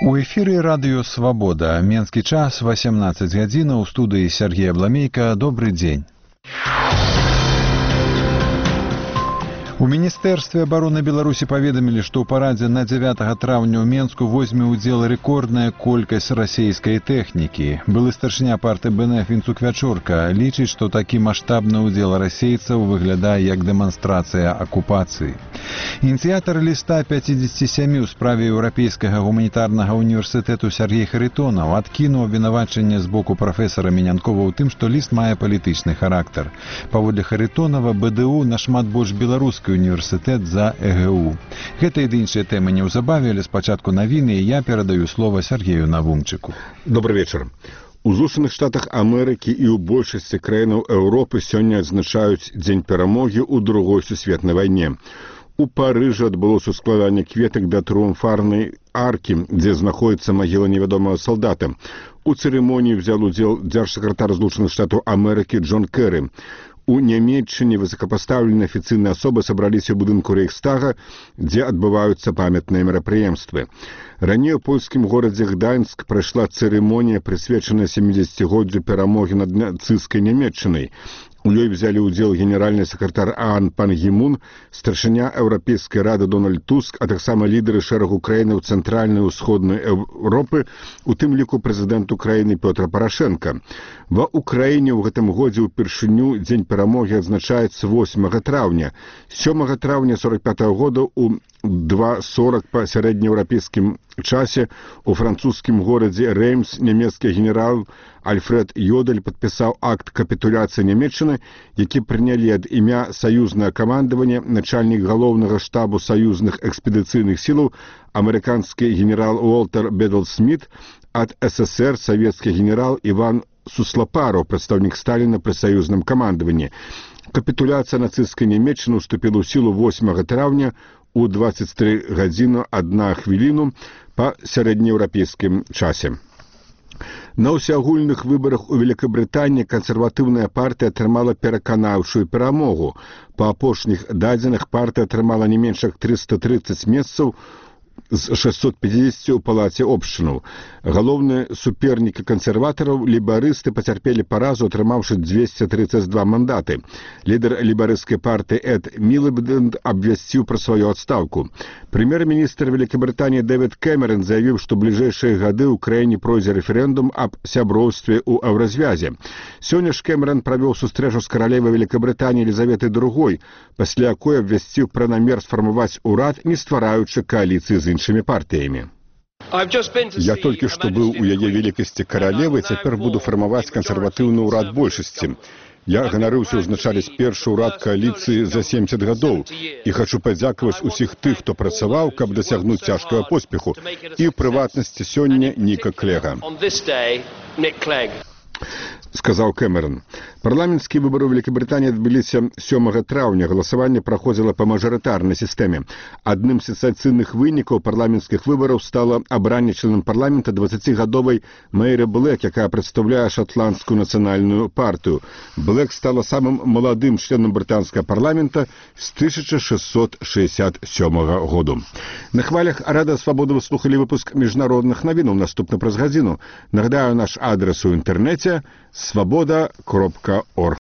У эфіры радыё «Свабода». Менскі час, 18 гадзінаў, у студыі Сергей Абламейка. Добры дзень. У Міністэрстве абароны Беларусі паведамілі, што ў парадзе на 9 траўня ў Менску возьме ўдзел рэкордная колькасць расейскай тэхнікі. Былы старшыня парты БНФ Вінцук Вячорка лічыць, што такі маштабны ўдзел расейцаў выглядае як дэманстрацыя акупацыі. Ініцыятар ліста 57 у справе Еўрапейскага гуманітарнага універсітэту Сергей Харитонов адкінуў абвінавачанне з боку прафесара Менянкова ў тым, што ліст мае палітычны характар. Паводле Харитонова, БДУ нашмат больш беларускі універсітэт за ЭГУ. Гэта і іншыя тэмы неўзабаве, але спачатку навіны, і я перадаю слова Сергею Навумчыку. Добрый вечар. У Злучаных Штатах Амерыкі і ў большасці краінаў Еўропы сёння адзначаюць Дзень перамогі ў Другой сусветнай вайне. У Парыжы адбылося складанне кветак да трыумфарнай аркі, дзе знаходзіцца магіла невядомага салдата. У цырымоніі ўзял удзел дзяржсакратар Злучаных Штатаў Амерыкі Джон Кэры. У Нямецчыне высокапастаўленыя афіцыйныя асобы сабраліся ў будынку Рэйхстага, дзе адбываюцца памятныя мерапрыемствы. Раней у польскім горадзе Гданьск прайшла цырымонія, прысвечаная 70-годдзю перамогі над нацысцкай Нямецчынай. У ёй взялі ўдзел генеральны сакратар ААН Пан Гі Мун, старшыня Еўрапейскай рады Дональд Туск, а таксама лідары шэрагу краінаў цэнтральнай і ўсходнай Еўропы, у тым ліку прэзідэнт Украіны Пётр Парашенка. Ва Украіне ў гэтым годзе ўпершыню Дзень перамогі адзначаецца 8 траўня. 7 траўня 45-го года у 2:40 па сярэднееўрапейскім часе у французскім горадзе Реймс нямецкі генерал Альфред Йодель падпісаў акт капітуляцыі Нямецчыны, які прынялі ад імя саюзнае камандаванне начальнік галоўнага штабу саюзных экспедыцыйных сілаў амерыканскі генерал Уолтер Бедл Сміт, ад СССР савецкі генерал Іван Суслапараў, прадстаўнік Сталіна пры саюзным камандаванні. Капітуляцыя нацысцкай Нямецчыны ўступіла ў сілу 8 траўня у 23 гадзіну 1 хвіліну па сярэднееўрапейскім часе. На ўсеагульных выбарах у Великабрытаніі кансерватыўная партыя атрымала пераканаўчую перамогу. Па апошніх дадзеных партыя атрымала не менш як 330 месцаў з 650 у палаце общынаў. Галоўныя супернікі кансерватараў, лейбарысты, пацярпелі паразу, атрымаўшы 232 мандаты. Лідар лейбарысцкай партыі Эд Мілібэнд абвясціў пра сваю адстаўку. Прэм'ер-міністр Великабрытаніі Дэвід Кэмерон заявіў, што бліжэйшыя гады ў краіне пройдзе рэферэндум аб сяброўстве ў еўразвязе. Сёння ж Кэмерон правёў сустрэчу з каралевай Великабрытаніі Елізаветай II, пасля якой абвясціў пра намер сфармаваць урад, не ствараючы кааліцыі з іншымі партыямі. Я толькі што быў у яе велікасці каралевы, цяпер буду фармаваць кансерватыўны ўрад большасці. Я ганарыўся ўзначаліць першы ўрад кааліцыі за 70 гадоў і хачу падзякаваць усіх тых, хто працаваў, каб дасягнуць цяжкага поспеху, і ў прыватнасці сёння Ніка Клега, сказаў Кэмерон. Парламенцкія выбары ў Великабрытаніі адбыліся 7 траўня. Галасаванне праходзіла па мажарытарнай сістэме. Адным з сенсацыйных вынікаў парламенцкіх выбараў стала абранне членам парламента 20-гадовай Мэйры Блэк, якая прадстаўляе шатландскую нацыянальную партыю. Блэк стала самым маладым членам брытанскага парламента з 1667 году. На хвалях Радыё Свабода вы слухалі выпуск міжнародных навінаў. Наступны праз гадзіну. Нагадаю, наш адрес у інтэрнэце свабода.орг.